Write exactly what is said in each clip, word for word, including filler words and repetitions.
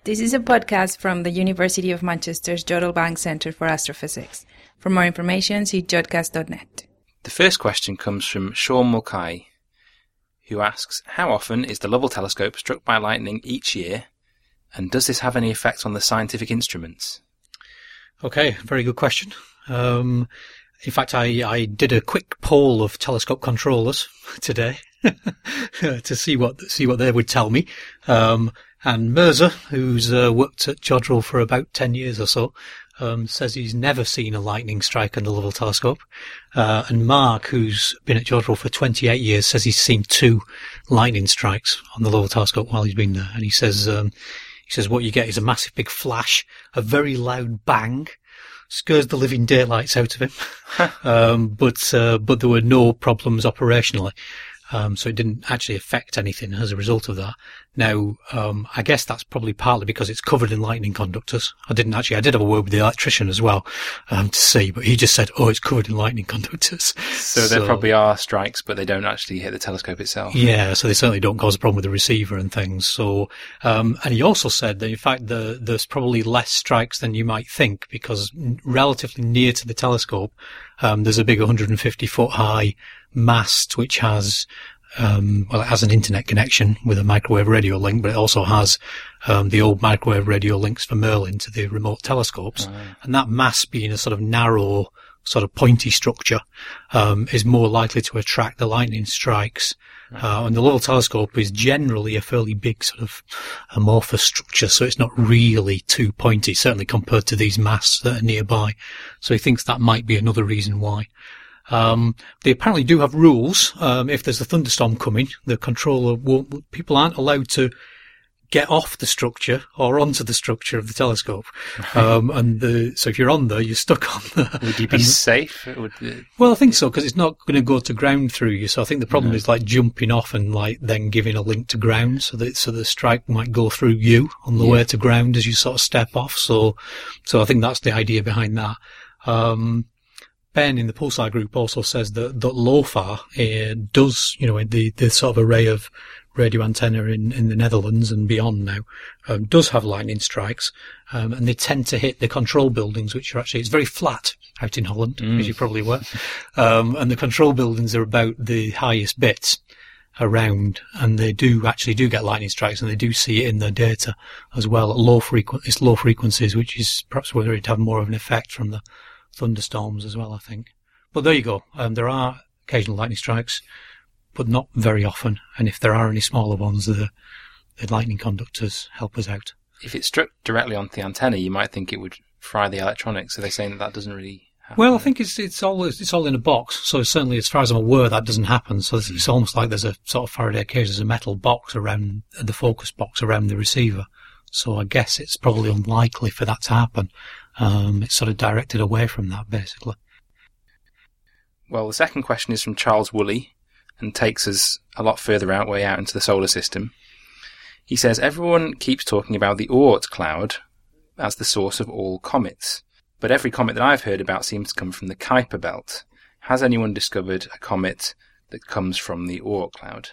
This is a podcast from the University of Manchester's Jodrell Bank Centre for Astrophysics. For more information, see jodcast dot net. The first question comes from Sean Mulcahy, who asks, how often is the Lovell telescope struck by lightning each year, and does this have any effect on the scientific instruments? Okay, very good question. Um, in fact, I, I did a quick poll of telescope controllers today to see what see what they would tell me. Um, and Mirza, who's uh, worked at Jodrell for about ten years or so, um, says he's never seen a lightning strike on the Lovell telescope. Uh, and Mark, who's been at Jodrell for twenty-eight years, says he's seen two lightning strikes on the Lovell telescope while he's been there. And he says, um, he says what you get is a massive big flash, a very loud bang, scares the living daylights out of him. um, but, uh, but there were no problems operationally. Um, so it didn't actually affect anything as a result of that. Now, um, I guess that's probably partly because it's covered in lightning conductors. I didn't actually, I did have a word with the electrician as well, um, to see, but he just said, oh, it's covered in lightning conductors. So, so there probably are strikes, but they don't actually hit the telescope itself. Yeah, so they certainly don't cause a problem with the receiver and things. So, um, and he also said that in fact the, there's probably less strikes than you might think because relatively near to the telescope, um, there's a big one hundred fifty foot high mast which has um well it has an internet connection with a microwave radio link, but it also has um the old microwave radio links for Merlin to the remote telescopes. Oh. And that mast being a sort of narrow sort of pointy structure um is more likely to attract the lightning strikes. Right. Uh, and the Lovell telescope is generally a fairly big sort of amorphous structure, so it's not really too pointy, certainly compared to these masts that are nearby. So he thinks that might be another reason why. Um, they apparently do have rules. Um, if there's a thunderstorm coming, the controller won't, people aren't allowed to get off the structure or onto the structure of the telescope. Right. Um, and the, so if you're on there, you're stuck on there. Would you be and, safe? Would it... Well, I think so, because it's not going to go to ground through you. So I think the problem no. is like jumping off and like then giving a link to ground, so that, so the strike might go through you on the yeah. way to ground as you sort of step off. So, so I think that's the idea behind that. Um, Ben in the Pulsar group also says that, that LOFAR uh, does, you know, the, the sort of array of radio antenna in, in the Netherlands and beyond now, um, does have lightning strikes, um, and they tend to hit the control buildings, which are actually, it's very flat out in Holland, mm. as you probably were, um, and the control buildings are about the highest bits around, and they do actually do get lightning strikes, and they do see it in their data as well at low frequencies, it's low frequencies, which is perhaps where it'd have more of an effect from the thunderstorms as well, I think. But there you go. Um, there are occasional lightning strikes, but not very often. And if there are any smaller ones, the, the lightning conductors help us out. If it struck directly onto the antenna, you might think it would fry the electronics. So they're saying that that doesn't really happen. Well, I think it's it's all it's all in a box. So certainly, as far as I'm aware, that doesn't happen. So it's, it's almost like there's a sort of Faraday cage, there's a metal box around the focus box around the receiver. So I guess it's probably unlikely for that to happen. Um, it's sort of directed away from that, basically. Well, the second question is from Charles Woolley and takes us a lot further out, way out into the solar system. He says, everyone keeps talking about the Oort cloud as the source of all comets, but every comet that I've heard about seems to come from the Kuiper belt. Has anyone discovered a comet that comes from the Oort cloud?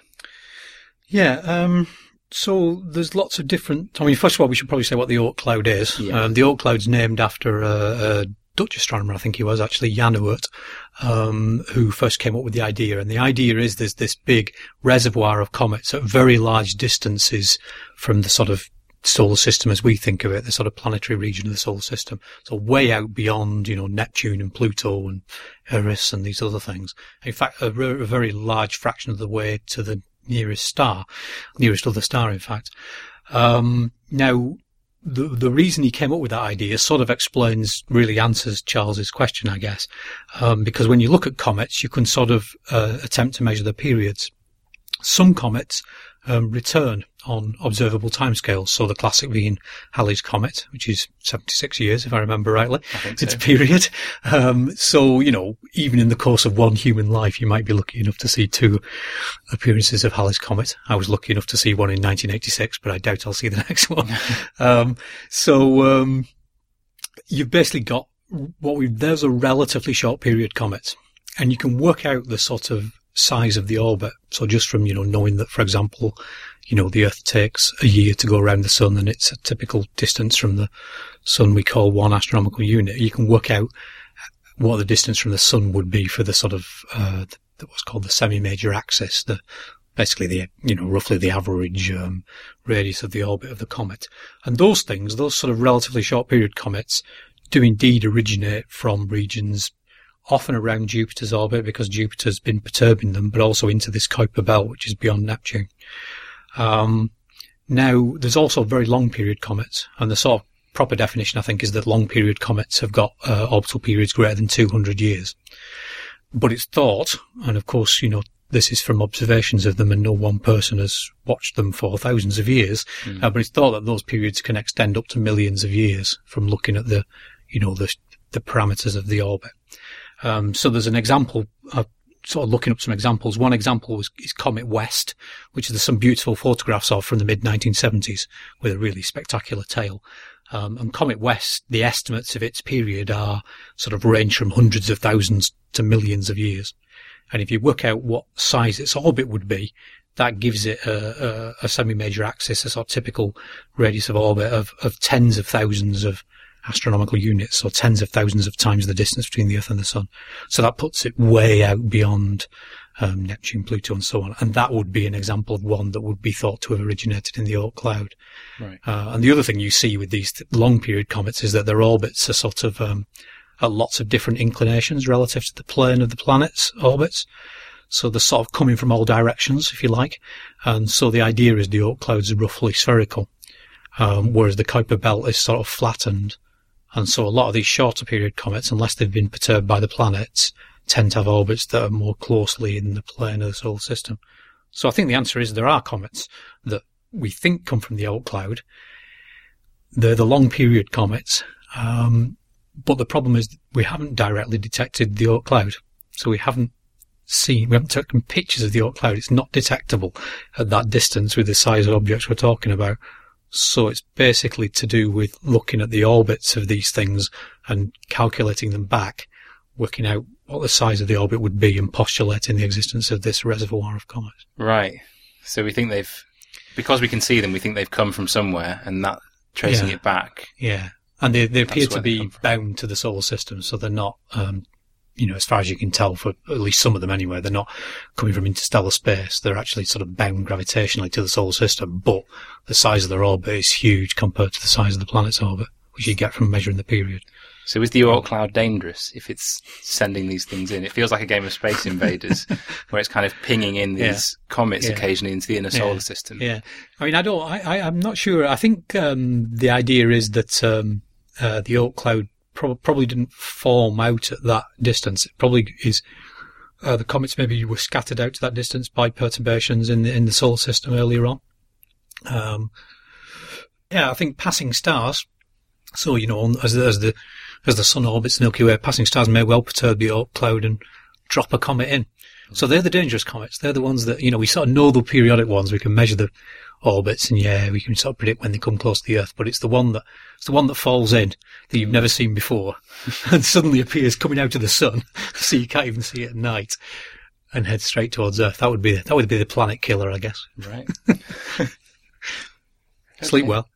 Yeah, um... So there's lots of different. I mean, first of all, we should probably say what the Oort cloud is. Yeah. Um, the Oort cloud's named after a, a Dutch astronomer, I think he was actually, Jan Oort, um, who first came up with the idea. And the idea is there's this big reservoir of comets at very large distances from the sort of solar system as we think of it, the sort of planetary region of the solar system. So way out beyond, you know, Neptune and Pluto and Eris and these other things. In fact, a, a very large fraction of the way to the nearest star, nearest other star, in fact. Um, now, the the reason he came up with that idea sort of explains, really answers Charles's question, I guess, um, because when you look at comets, you can sort of uh, attempt to measure their periods. Some comets um, return on observable timescales. So the classic being Halley's Comet, which is seventy-six years, if I remember rightly. I think so. It's a period. Um, so, you know, even in the course of one human life, you might be lucky enough to see two appearances of Halley's Comet. I was lucky enough to see one in nineteen eighty-six, but I doubt I'll see the next one. um, so, um, you've basically got what we, there's a relatively short period comet, and you can work out the sort of size of the orbit. So just from, you know, knowing that, for example, you know, the Earth takes a year to go around the sun, and it's a typical distance from the sun we call one astronomical unit. You can work out what the distance from the sun would be for the sort of, uh, the, what's called the semi-major axis, the, basically the, you know, roughly the average, um, radius of the orbit of the comet. And those things, those sort of relatively short period comets do indeed originate from regions often around Jupiter's orbit, because Jupiter's been perturbing them, but also into this Kuiper belt, which is beyond Neptune. Um, now there's also very long period comets, and the sort of proper definition, I think, is that long period comets have got uh, orbital periods greater than two hundred years. But it's thought, and of course, you know, this is from observations of them, and no one person has watched them for thousands of years, mm. uh, but it's thought that those periods can extend up to millions of years from looking at the, you know, the, the parameters of the orbit. Um, so there's an example, uh, sort of looking up some examples. One example is, is Comet West, which there's some beautiful photographs of from the mid nineteen seventies with a really spectacular tail. Um, and Comet West, the estimates of its period are sort of range from hundreds of thousands to millions of years. And if you work out what size its orbit would be, that gives it a, a, a semi-major axis, a sort of typical radius of orbit of, of tens of thousands of astronomical units, or tens of thousands of times the distance between the Earth and the Sun. So that puts it way out beyond um, Neptune, Pluto, and so on. And that would be an example of one that would be thought to have originated in the Oort cloud. Right. Uh, and the other thing you see with these long period comets is that their orbits are sort of um, at lots of different inclinations relative to the plane of the planet's orbits. So they're sort of coming from all directions, if you like. And so the idea is the Oort clouds are roughly spherical, um, whereas the Kuiper belt is sort of flattened. And so a lot of these shorter period comets, unless they've been perturbed by the planets, tend to have orbits that are more closely in the plane of the solar system. So I think the answer is there are comets that we think come from the Oort cloud. They're the long period comets. Um, but the problem is we haven't directly detected the Oort cloud. So we haven't seen, we haven't taken pictures of the Oort cloud. It's not detectable at that distance with the size of objects we're talking about. So it's basically to do with looking at the orbits of these things and calculating them back, working out what the size of the orbit would be and postulating the existence of this reservoir of comets. Right. So we think they've, because we can see them, we think they've come from somewhere, and that, tracing yeah. it back. Yeah. And they, they appear to be bound to the solar system, so they're not, um, you know, as far as you can tell, for at least some of them anyway, they're not coming from interstellar space. They're actually sort of bound gravitationally to the solar system, but the size of their orbit is huge compared to the size of the planet's orbit, which you get from measuring the period. So is the Oort cloud dangerous if it's sending these things in? It feels like a game of Space Invaders, where it's kind of pinging in these yeah. comets yeah. occasionally into the inner yeah. solar system. Yeah. I mean, I don't, I, I, I'm not sure. I think, um, the idea is that, um, uh, the Oort cloud pro- probably didn't form out at that distance. It probably is, uh, the comets maybe were scattered out to that distance by perturbations in the, in the solar system earlier on. Um, yeah, I think passing stars. So, you know, as the, as the, as the sun orbits the Milky Way, passing stars may well perturb the Oort cloud and drop a comet in. So they're the dangerous comets. They're the ones that, you know, we sort of know the periodic ones. We can measure the orbits, and yeah, we can sort of predict when they come close to the Earth. But it's the one that, it's the one that falls in that you've never seen before and suddenly appears coming out of the sun, so you can't even see it at night, and heads straight towards Earth. That would be, that would be the planet killer, I guess. Right. Sleep well.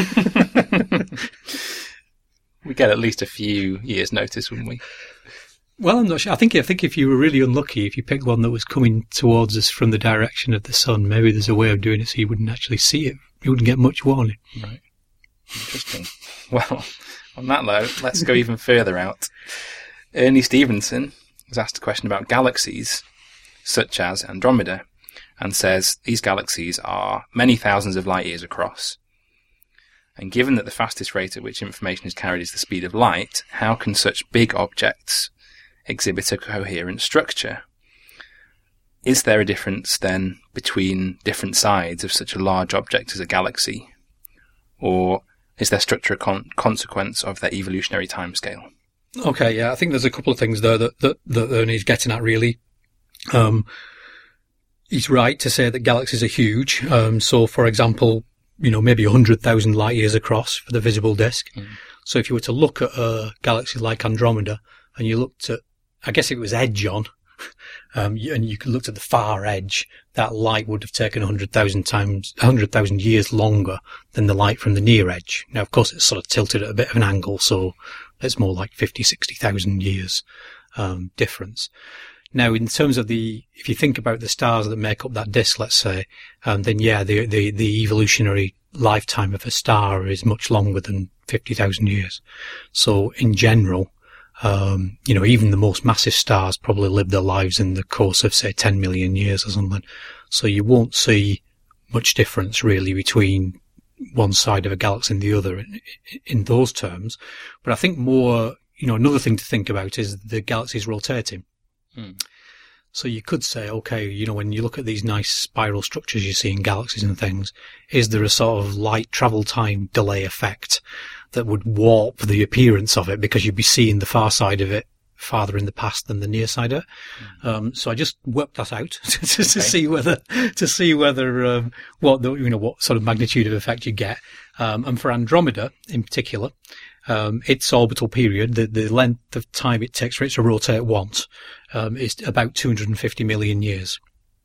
We get at least a few years' notice, wouldn't we? Well, I'm not sure. I think, I think if you were really unlucky, if you picked one that was coming towards us from the direction of the sun, maybe there's a way of doing it so you wouldn't actually see it. You wouldn't get much warning. Right. Interesting. Well, on that note, let's go even further out. Ernie Stevenson has asked a question about galaxies, such as Andromeda, and says these galaxies are many thousands of light years across. And given that the fastest rate at which information is carried is the speed of light, how can such big objects exhibit a coherent structure? Is there a difference, then, between different sides of such a large object as a galaxy? Or is their structure a con- consequence of their evolutionary timescale? Okay, yeah, I think there's a couple of things there that, that, that Ernie's getting at, really. Um, he's right to say that galaxies are huge. Um, so, for example, you know, maybe one hundred thousand light years across for the visible disk. Mm. So if you were to look at a galaxy like Andromeda, and you looked at, I guess if it was edge on, um, and you looked at the far edge, that light would have taken one hundred thousand times, one hundred thousand years longer than the light from the near edge. Now, of course, it's sort of tilted at a bit of an angle, so it's more like fifty, sixty thousand years um, difference. Now, in terms of the, if you think about the stars that make up that disk, let's say, um, then yeah, the, the, the evolutionary lifetime of a star is much longer than fifty thousand years. So in general, um, you know, even the most massive stars probably live their lives in the course of, say, ten million years or something. So you won't see much difference really between one side of a galaxy and the other in, in those terms. But I think more, you know, another thing to think about is the galaxy is rotating. Hmm. So you could say, okay, you know, when you look at these nice spiral structures you see in galaxies and things, is there a sort of light travel time delay effect that would warp the appearance of it because you'd be seeing the far side of it farther in the past than the near side of it? Hmm. Um, so I just worked that out to, to okay. see whether, to see whether, um, what the, you know, what sort of magnitude of effect you get. Um, and for Andromeda in particular, Um, its orbital period, the, the length of time it takes for it to rotate once, um, is about two hundred fifty million years.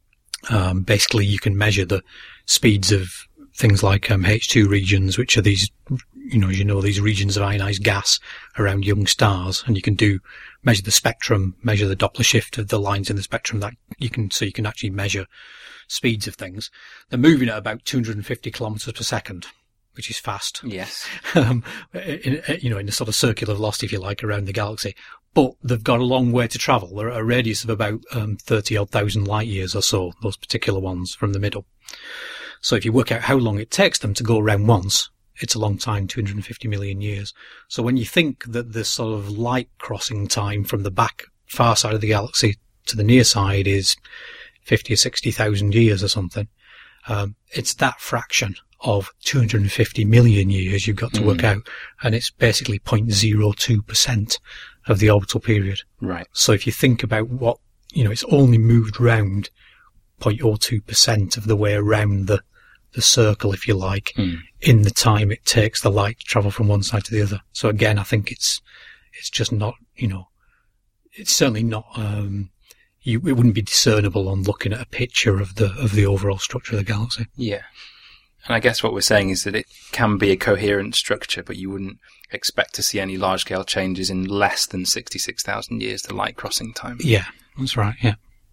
Um, basically you can measure the speeds of things like, um, H two regions, which are these, you know, you know, these regions of ionized gas around young stars, and you can do, measure the spectrum, measure the Doppler shift of the lines in the spectrum that you can, so you can actually measure speeds of things. They're moving at about two hundred fifty kilometers per second. Which is fast. Yes. um, in, you know, in a sort of circular velocity, if you like, around the galaxy. But they've got a long way to travel. They're at a radius of about um, thirty odd thousand light years or so, those particular ones from the middle. So if you work out how long it takes them to go around once, it's a long time, two hundred fifty million years. So when you think that the sort of light crossing time from the back far side of the galaxy to the near side is fifty or sixty thousand years or something, um, it's that fraction of two hundred fifty million years you've got to work mm. out, and it's basically zero point zero two percent of the orbital period. Right. So if you think about what, you know, it's only moved round zero point zero two percent of the way around the, the circle, if you like, mm. in the time it takes the light to travel from one side to the other. So again, I think it's, it's just not, you know, it's certainly not, um, you, it wouldn't be discernible on looking at a picture of the, of the overall structure of the galaxy. Yeah. And I guess what we're saying is that it can be a coherent structure, but you wouldn't expect to see any large-scale changes in less than sixty-six thousand years, the light crossing time. Yeah, that's right, yeah.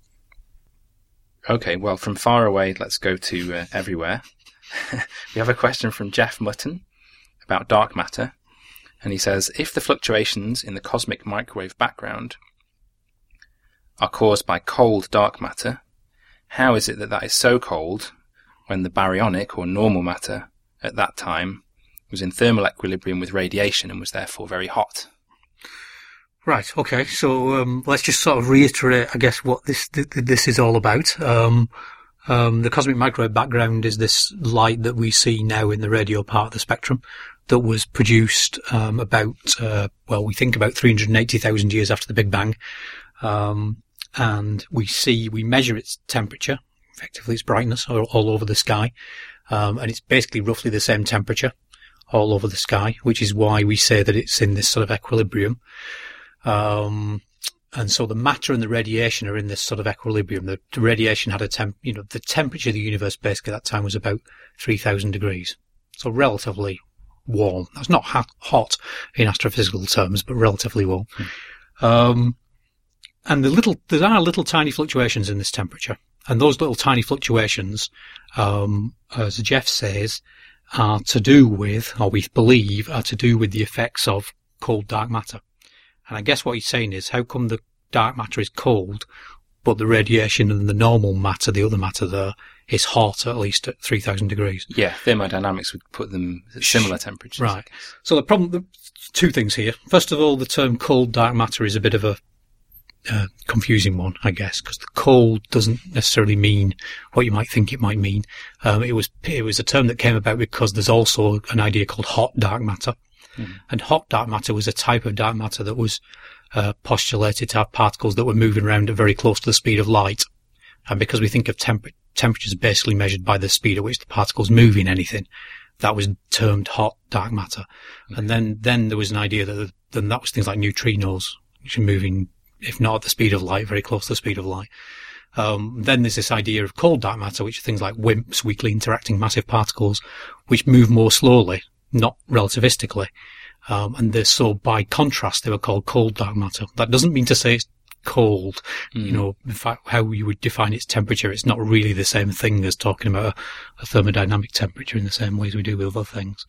Okay, well, from far away, let's go to uh, everywhere. We have a question from Jeff Mutton about dark matter, and he says, if the fluctuations in the cosmic microwave background are caused by cold dark matter, how is it that that is so cold when the baryonic or normal matter at that time was in thermal equilibrium with radiation and was therefore very hot? Right. Okay. So um, let's just sort of reiterate, I guess, what this th- this is all about. Um, um, the cosmic microwave background is this light that we see now in the radio part of the spectrum that was produced um, about, uh, well, we think about three hundred eighty thousand years after the Big Bang, um, and we see we measure its temperature. Effectively, its brightness all, all over the sky, um, and it's basically roughly the same temperature all over the sky, which is why we say that it's in this sort of equilibrium. Um, and so the matter and the radiation are in this sort of equilibrium. The, the radiation had a temp, you know, the temperature of the universe basically at that time was about three thousand degrees, so relatively warm. That's not hot, hot in astrophysical terms, but relatively warm. Hmm. Um, and the little, there are little tiny fluctuations in this temperature. And those little tiny fluctuations, um, as Jeff says, are to do with, or we believe, are to do with the effects of cold dark matter. And I guess what he's saying is, how come the dark matter is cold, but the radiation and the normal matter, the other matter there, is hot, at least at three thousand degrees? Yeah, thermodynamics would put them at similar temperatures. Right. So the problem, two things here. First of all, the term cold dark matter is a bit of a Uh, confusing one, I guess, because the cold doesn't necessarily mean what you might think it might mean. Um, it was it was a term that came about because there's also an idea called hot dark matter, mm. and hot dark matter was a type of dark matter that was uh, postulated to have particles that were moving around at very close to the speed of light, and because we think of temp- temperatures basically measured by the speed at which the particles move in anything, that was termed hot dark matter. Okay. And then then there was an idea that then that was things like neutrinos, which are moving if not at the speed of light, very close to the speed of light. Um, then there's this idea of cold dark matter, which are things like WIMPs, weakly interacting massive particles, which move more slowly, not relativistically. Um, and they're, so by contrast, they were called cold dark matter. That doesn't mean to say it's cold. Mm. You know, in fact, how you would define its temperature, it's not really the same thing as talking about a, a thermodynamic temperature in the same way as we do with other things.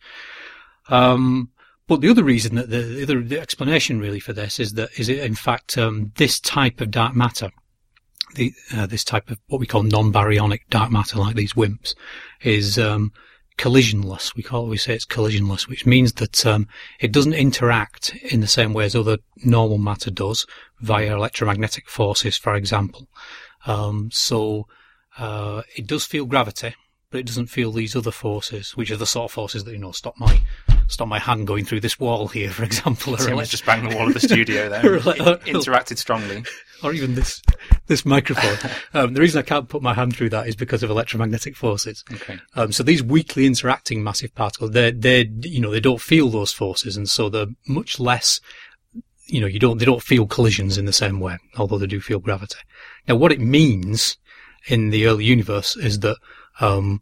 Um, but the other reason that the, the other the explanation really for this is that is it in fact um, this type of dark matter. The, uh, this type of what we call non-baryonic dark matter, like these WIMPs, is um, collisionless. We call we say it's collisionless, which means that um, it doesn't interact in the same way as other normal matter does via electromagnetic forces, for example. Um, so uh, it does feel gravity, but it doesn't feel these other forces, which are the sort of forces that, you know, stop my stop my hand going through this wall here, for example. Tim has just banged the wall of the studio there. It interacted strongly. Or even this this microphone. Um, the reason I can't put my hand through that is because of electromagnetic forces. Okay. Um, so these weakly interacting massive particles, they they you know they don't feel those forces, and so they're much less. You know, you don't they don't feel collisions in the same way, although they do feel gravity. Now, what it means in the early universe is that um,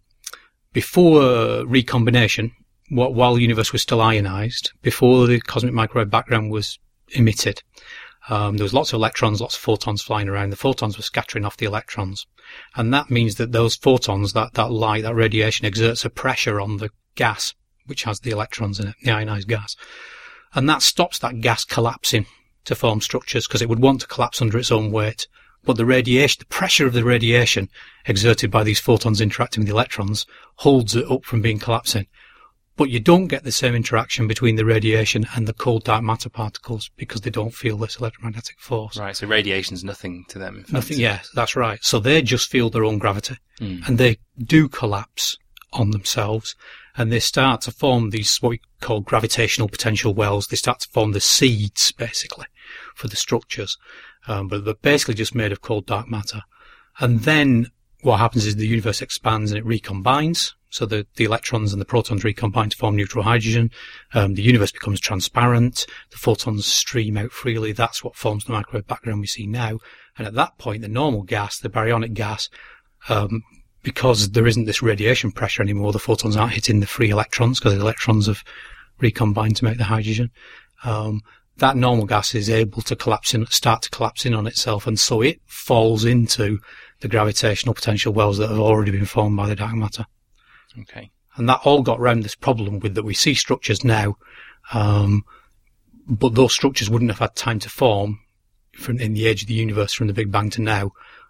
before recombination, what, while the universe was still ionized, before the cosmic microwave background was emitted. Um, there was lots of electrons, lots of photons flying around. The photons were scattering off the electrons. And that means that those photons, that, that light, that radiation exerts a pressure on the gas, which has the electrons in it, the ionized gas. And that stops that gas collapsing to form structures because it would want to collapse under its own weight. But the radiation, the pressure of the radiation exerted by these photons interacting with the electrons holds it up from being collapsing. But you don't get the same interaction between the radiation and the cold dark matter particles because they don't feel this electromagnetic force. Right, so radiation's nothing to them. In fact. Nothing, yeah, that's right. So they just feel their own gravity mm. and they do collapse on themselves and they start to form these, what we call gravitational potential wells. They start to form the seeds, basically, for the structures. Um, but they're basically just made of cold dark matter. And then what happens is the universe expands and it recombines. So the, the electrons and the protons recombine to form neutral hydrogen. Um, the universe becomes transparent. The photons stream out freely. That's what forms the microwave background we see now. And at that point, the normal gas, the baryonic gas, um, because there isn't this radiation pressure anymore, the photons aren't hitting the free electrons because the electrons have recombined to make the hydrogen. Um, that normal gas is able to collapse in, start to collapse in on itself. And so it falls into the gravitational potential wells that have already been formed by the dark matter. Okay. And that all got around this problem with that we see structures now, um, but those structures wouldn't have had time to form from in the age of the universe from the Big Bang to now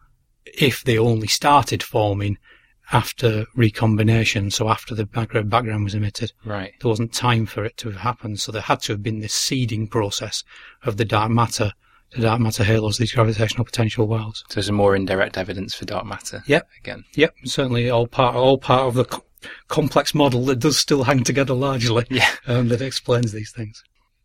if they only started forming after recombination, so after the microwave background was emitted. Right. There wasn't time for it to have happened, so there had to have been this seeding process of the dark matter, the dark matter halos, these gravitational potential wells. So there's some more indirect evidence for dark matter. Yep. Again. Yep. Certainly all part, all part of the co- complex model that does still hang together largely. Yeah. Um, that explains these things.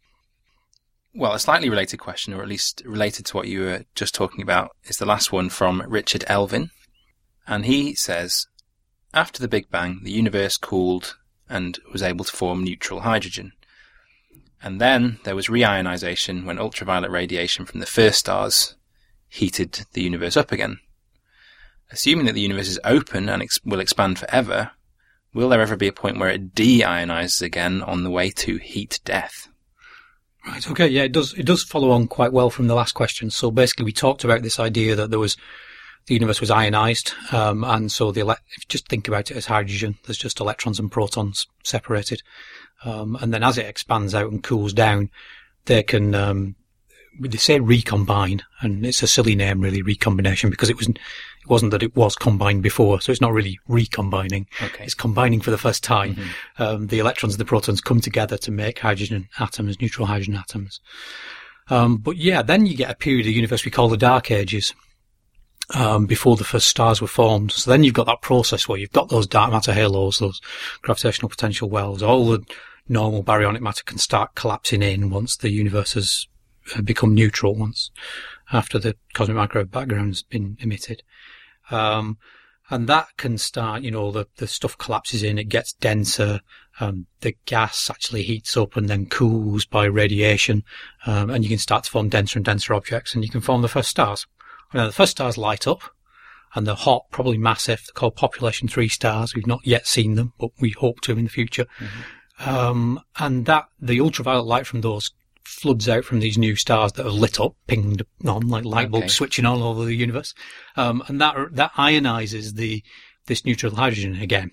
Well, a slightly related question, or at least related to what you were just talking about, is the last one from Richard Elvin. And he says, after the Big Bang, the universe cooled and was able to form neutral hydrogen. And then there was reionization when ultraviolet radiation from the first stars heated the universe up again. Assuming that the universe is open and ex- will expand forever, will there ever be a point where it deionizes again on the way to heat death? Right. Okay. Yeah, it does. It does follow on quite well from the last question. So basically, we talked about this idea that there was the universe was ionized, um, and so the ele- if you just think about it as hydrogen, there's just electrons and protons separated, um, and then as it expands out and cools down, they can um, they say recombine, and it's a silly name really, recombination, because it wasn't it wasn't that it was combined before, so it's not really recombining. Okay. It's combining for the first time. Mm-hmm. Um, the electrons and the protons come together to make hydrogen atoms, neutral hydrogen atoms. Um, but yeah, then you get a period of the universe we call the Dark Ages. Um, before the first stars were formed. So then you've got that process where you've got those dark matter halos, those gravitational potential wells, all the normal baryonic matter can start collapsing in once the universe has become neutral, once after the cosmic microwave background's been emitted. Um, and that can start, you know, the, the stuff collapses in, it gets denser, Um, the gas actually heats up and then cools by radiation, um, and you can start to form denser and denser objects, and you can form the first stars. Now, the first stars light up, and they're hot, probably massive. They're called population three stars. We've not yet seen them, but we hope to in the future. Mm-hmm. Um, and that the ultraviolet light from those floods out from these new stars that are lit up, pinged on like light bulbs okay. switching on all over the universe, um, and that that ionizes the this neutral hydrogen again.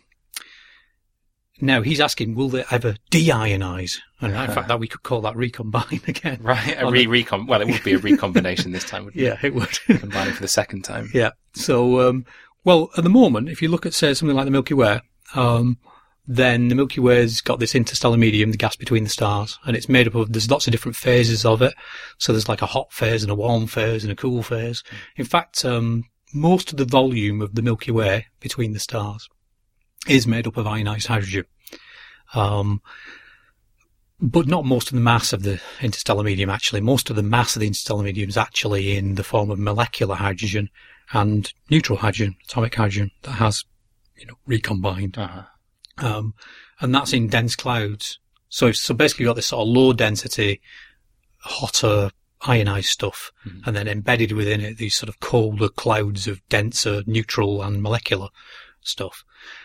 Now, he's asking, will they ever de-ionize? And in fact, that we could call that recombine again. Right, a re recom. Well, it would be a recombination this time, wouldn't it? Yeah, it would. Combining for the second time. Yeah. So, um, well, at the moment, if you look at, say, something like the Milky Way, um, then the Milky Way's got this interstellar medium, the gas between the stars, and it's made up of, there's lots of different phases of it. So there's like a hot phase and a warm phase and a cool phase. In fact, um, most of the volume of the Milky Way between the stars is made up of ionized hydrogen. Um, but not most of the mass of the interstellar medium, actually. Most of the mass of the interstellar medium is actually in the form of molecular hydrogen and neutral hydrogen, atomic hydrogen, that has, you know, recombined. Uh-huh. Um, and that's in dense clouds. So, so basically you've got this sort of low density, hotter, ionized stuff, mm-hmm. and then embedded within it these sort of colder clouds of denser neutral and molecular stuff.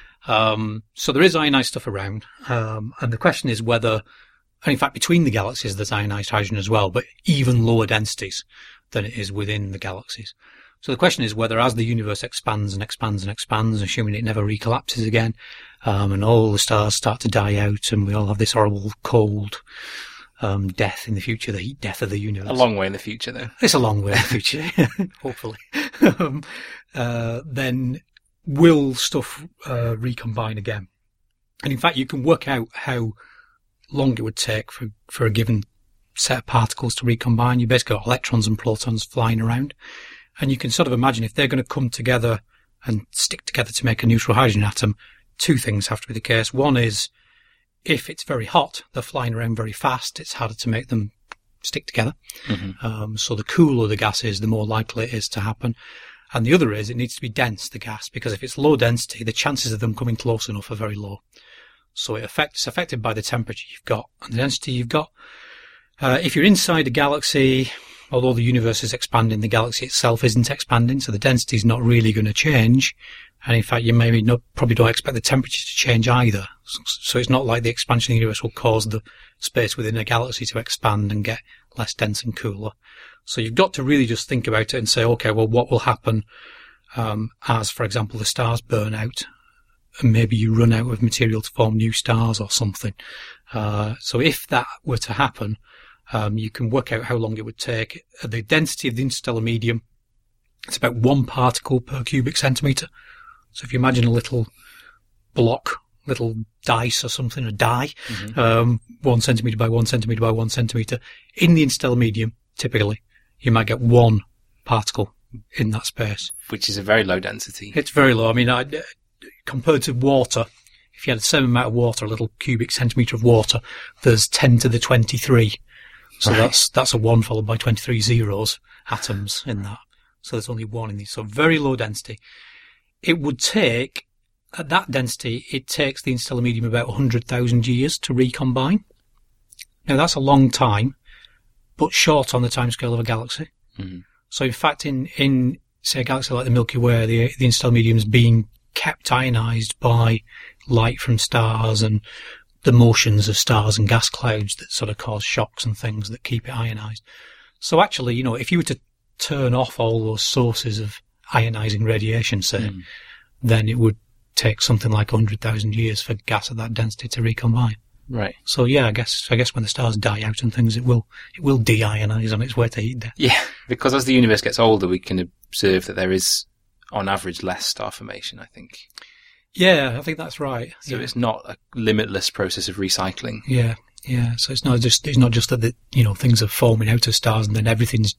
Um, so there is ionized stuff around, um, and the question is whether, and in fact between the galaxies there's ionized hydrogen as well, but even lower densities than it is within the galaxies. So the question is whether as the universe expands and expands and expands, assuming it never recollapses again, um, and all the stars start to die out and we all have this horrible cold, um, death in the future, the heat death of the universe. A long way in the future though. It's a long way in the future, hopefully. um, uh, then will stuff uh, recombine again? And in fact, you can work out how long it would take for, for a given set of particles to recombine. You basically got electrons and protons flying around. And you can sort of imagine if they're going to come together and stick together to make a neutral hydrogen atom, two things have to be the case. One is, if it's very hot, they're flying around very fast, it's harder to make them stick together. Mm-hmm. Um, so the cooler the gas is, the more likely it is to happen. And the other is it needs to be dense, the gas, because if it's low density, the chances of them coming close enough are very low. So it affects, it's affected by the temperature you've got and the density you've got. Uh, if you're inside a galaxy, although the universe is expanding, the galaxy itself isn't expanding, so the density is not really going to change. And in fact, you maybe not, probably don't expect the temperature to change either. So, so it's not like the expansion of the universe will cause the space within a galaxy to expand and get less dense and cooler. So you've got to really just think about it and say, okay, well, what will happen um, as, for example, the stars burn out and maybe you run out of material to form new stars or something. Uh, so if that were to happen, um, you can work out how long it would take. The density of the interstellar medium, it's about one particle per cubic centimetre. So if you imagine a little block, little dice or something, a die, mm-hmm. um, one centimetre by one centimetre by one centimetre, in the interstellar medium, typically, you might get one particle in that space. Which is a very low density. It's very low. I mean, I, compared to water, if you had the same amount of water, a little cubic centimetre of water, there's ten to the twenty-three. So right. that's that's a one followed by twenty-three zeros, atoms in that. So there's only one in these. So very low density. It would take, at that density, it takes the interstellar medium about one hundred thousand years to recombine. Now that's a long time, but short on the timescale of a galaxy. Mm-hmm. So in fact, in, in, say, a galaxy like the Milky Way, the, the interstellar medium is being kept ionized by light from stars and the motions of stars and gas clouds that sort of cause shocks and things that keep it ionized. So actually, you know, if you were to turn off all those sources of ionizing radiation, say, mm. then it would take something like one hundred thousand years for gas at that density to recombine. Right. So yeah, I guess I guess when the stars die out and things, it will it will de-ionize on its way to heat death. Yeah, because as the universe gets older, we can observe that there is, on average, less star formation, I think. Yeah, I think that's right. So yeah. It's not a limitless process of recycling. Yeah, yeah. So it's not just it's not just that the, you know, things are forming out of stars and then everything's,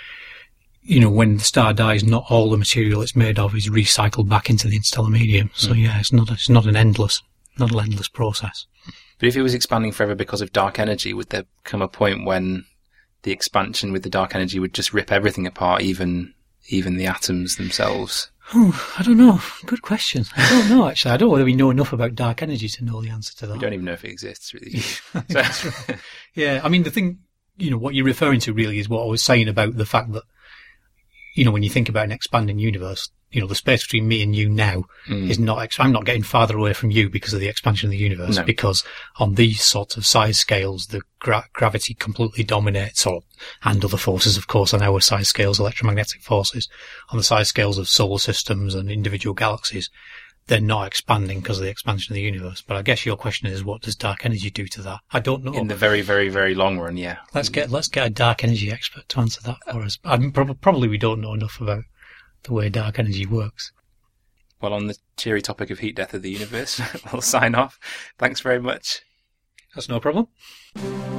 you know, when the star dies, not all the material it's made of is recycled back into the interstellar medium. So mm. yeah, it's not it's not an endless not an endless process. But if it was expanding forever because of dark energy, would there come a point when the expansion with the dark energy would just rip everything apart, even even the atoms themselves? Oh, I don't know. Good question. I don't know, actually. I don't know whether we know enough about dark energy to know the answer to that. We don't even know if it exists, really. So, yeah, I mean, the thing, you know, what you're referring to really is what I was saying about the fact that, you know, when you think about an expanding universe, you know, the space between me and you now mm. is not, ex- I'm not getting farther away from you because of the expansion of the universe, no. because on these sorts of size scales, the gra- gravity completely dominates, or, and other forces, of course, on our size scales, electromagnetic forces, on the size scales of solar systems and individual galaxies, they're not expanding because of the expansion of the universe. But I guess your question is, what does dark energy do to that? I don't know. In the very, very, very long run, yeah. Let's get, let's get a dark energy expert to answer that for us. I mean, prob- probably we don't know enough about the way dark energy works. Well, on the cheery topic of heat death of the universe, we'll sign off. Thanks very much. That's no problem.